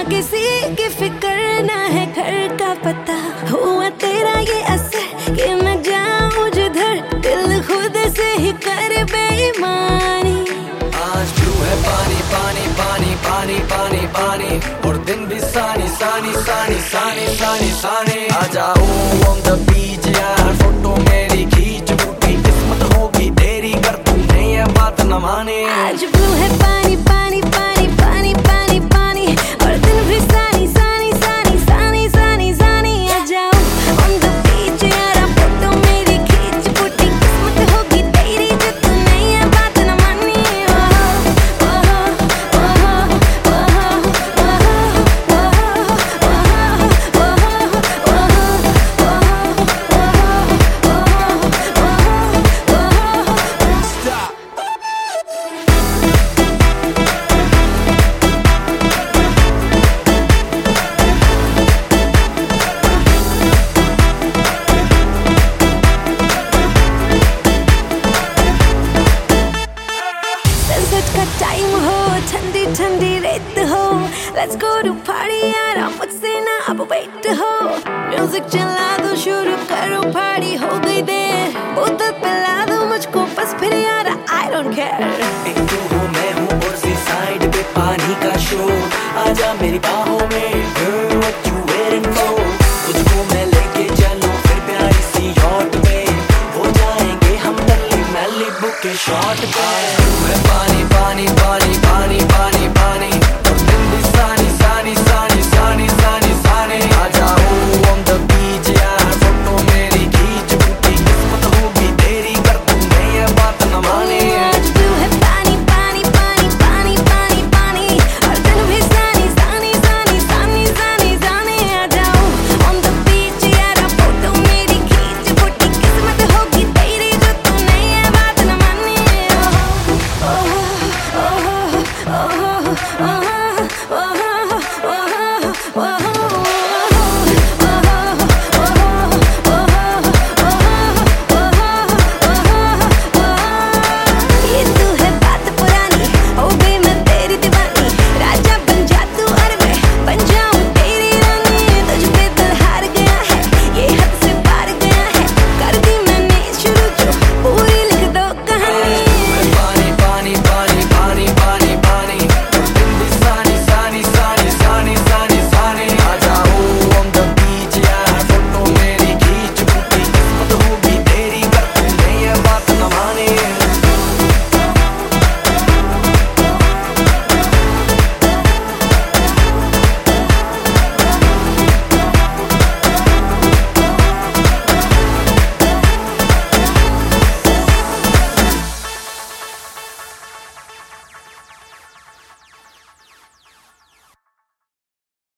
किसी की फिक्र ना है घर का पता। हुआ तेरा ये असर कि मैं जाऊं जिधर दिल खुद से ही कर बेईमानी। आज क्यों है पानी पानी पानी पानी पानी पानी और दिन भी सानी सानी सानी सानी सानी सानी। आ जाओ on the beach यार, फोटो मेरी खींच, टूटी किस्मत होगी तेरी कर तूने ये बात न मानी। आज ब्लू है पानी पानी पानी पानी पानी पानी और दिन भी सानी सानी सानी सानी सानी सानी। आ जाओ on the beach यार, फोटो मेरी खींच, टूटी किस्मत होगी तेरी जो तूने ये बात न मानी। टाइम हो ठंडी ठंडी रेत हो, लेट्स गो टू पार्टी यार, मुझसे ना अब वेट हो। म्यूजिक चला दो, शुरू करो पार्टी, हो गई देर, बोतल पिला दो मुझको बस फिर यार, आई डोंट केयर। एक तू हो मैं हूँ और सी साइड पे पानी का शो, आजा मेरी बाहों में girl, what you waiting for? तुझको मैं लेके चलूं फिर प्यारी सी यॉट पे, हो जाएंगे हम दिल्ली मैलिबू के शॉट पे।